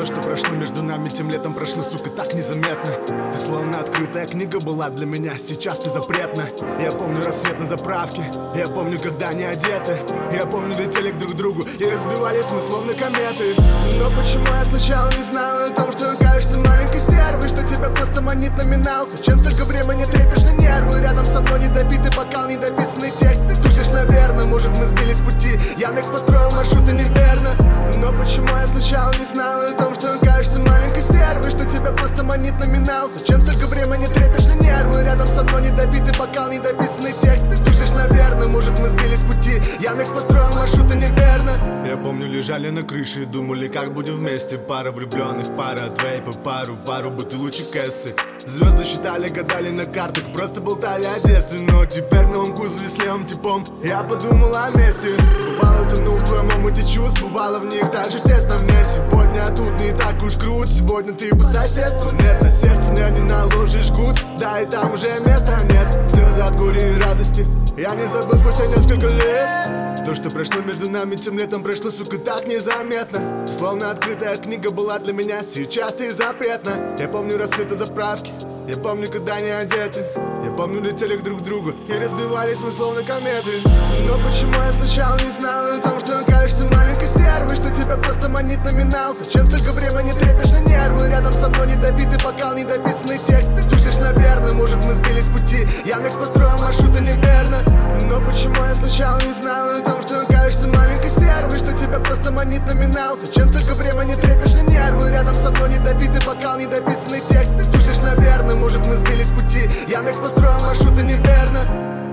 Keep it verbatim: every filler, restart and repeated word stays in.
что прошло между нами тем летом, прошло, сука, так незаметно. Ты словно открытая книга была для меня, сейчас ты запретна. Я помню рассвет на заправке, я помню, когда не одеты. Я помню, летели друг к другу и разбивались мы словно кометы. Но почему я сначала не знала о том, что окажешься маленькой стервой, что тебя просто манит номинал. Зачем столько времени трепишь на нервы? Рядом со мной недобитый бокал, недописанный текст. Ты тушишь, наверное, может мы сбились с пути. Яндекс построил маршруты неверно. Но почему я сначала не знала о том, что окажешься маленькой стервой, что тебя просто манит номинал. Зачем столько времени трепишь на нервы? Рядом со мной недобитый бокал, недописанный текст. Ты тушишь, наверное, может мы сбились с пути. Яндекс построил маршруты неверно. Я помню, лежали на крыше и думали, как будем вместе. Пара влюбленных, пара от вейпа, пару, пару бутылочек эссы. Звезды считали, гадали на картах, просто болтали о детстве. Но теперь на новом кузове с левым типом я подумал о месте. Бывало, тонул в твоем омуте чувств, бывало в них так же тесно мне. Сегодня тут не так уж круто, сегодня ты по соседству. Нет, на сердце мне не наложишь жгут, да и там уже места нет. Слезы от горя и радости я не забыл спустя несколько лет. То, что прошло между нами тем летом, прошло, сука, так незаметно. Словно открытая книга была для меня, сейчас ты запретна. Я помню рассвет на заправке, я помню, когда не одеты. Я помню, летели друг к другу и разбивались мы словно кометы. Но почему я сначала не знала о том, что окажешься маленькой стервой, что тебя просто манит номинал. Зачем столько времени трепишь на нервы? Рядом со мной недобитый бокал, недописанный текст. Ты тушишь, наверное, может мы сбились с пути. Яндекс построил маршруты неверно. Но почему я сначала не знала о том, что окажешься маленькой стервой, что тебя просто манит номинал. Зачем столько времени трепишь на нервы? Рядом со мной недобитый бокал, недописанный текст. Ты тушишь, наверное, может мы сбились с пути. Яндекс построил маршруты неверно.